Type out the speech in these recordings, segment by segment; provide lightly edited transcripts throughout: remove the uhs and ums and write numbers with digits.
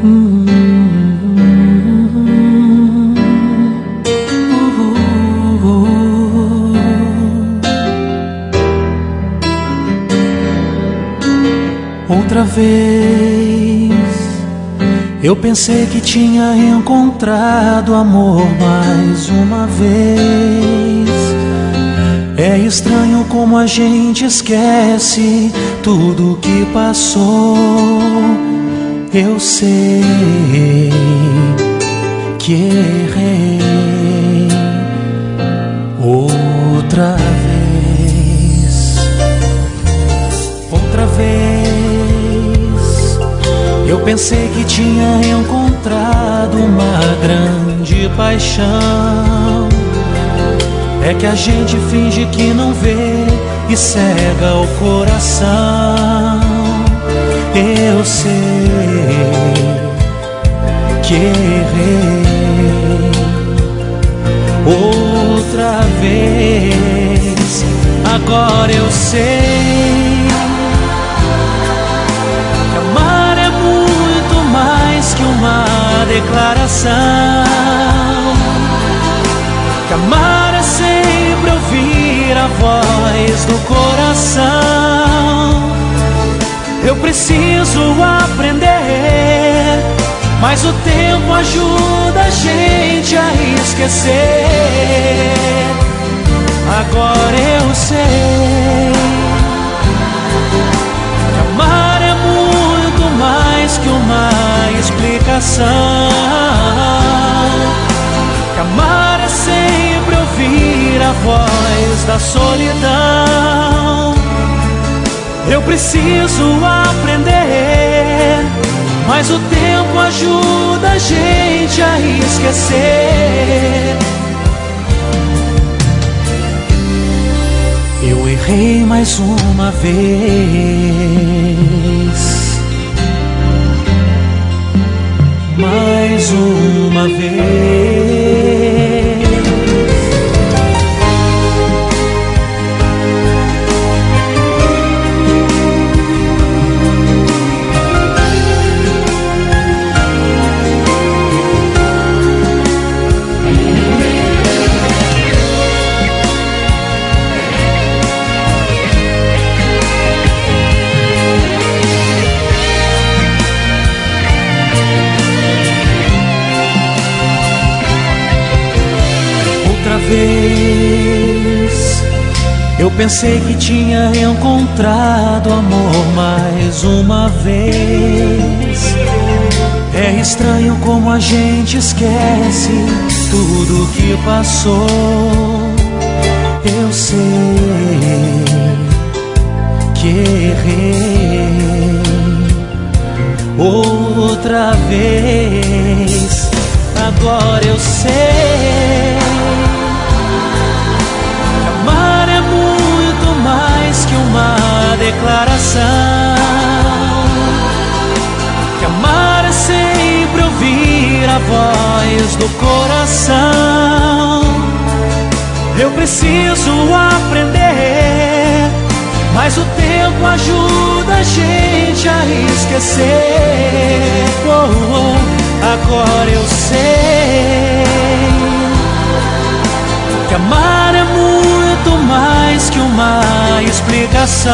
Outra vez eu pensei que tinha encontrado amor mais uma vez. É estranho como a gente esquece tudo que passou. Eu sei que errei outra vez. Eu pensei que tinha encontrado uma grande paixão. É que a gente finge que não vê e cega o coração. Eu sei que errei outra vez. Agora eu sei que amar é muito mais que uma declaração. Que amar é sempre ouvir a voz do coração. Eu preciso aprender, mas o tempo ajuda a gente a esquecer. Agora eu sei que amar é muito mais que uma explicação. Que amar é sempre ouvir a voz da solidão. Eu preciso aprender, mas o tempo ajuda a gente a esquecer. Eu errei mais uma vez, mais uma vez. Eu pensei que tinha encontrado amor mais uma vez. É estranho como a gente esquece tudo que passou. Eu sei que errei outra vez. Agora eu sei que amar é muito mais que uma declaração. Que amar é sempre ouvir a voz do coração. Eu preciso aprender, mas o tempo ajuda a gente a esquecer. Agora eu sei que amar é muito mais que uma explicação.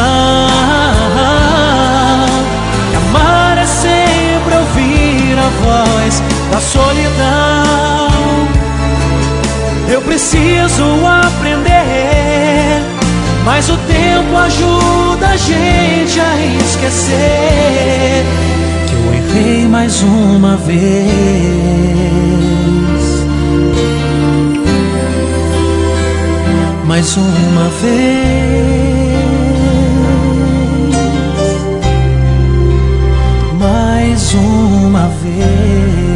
Que amar é sempre ouvir a voz da solidão. Eu preciso aprender, mas o tempo ajuda a gente a esquecer. Que eu errei mais uma vez, mais uma vez, mais uma vez.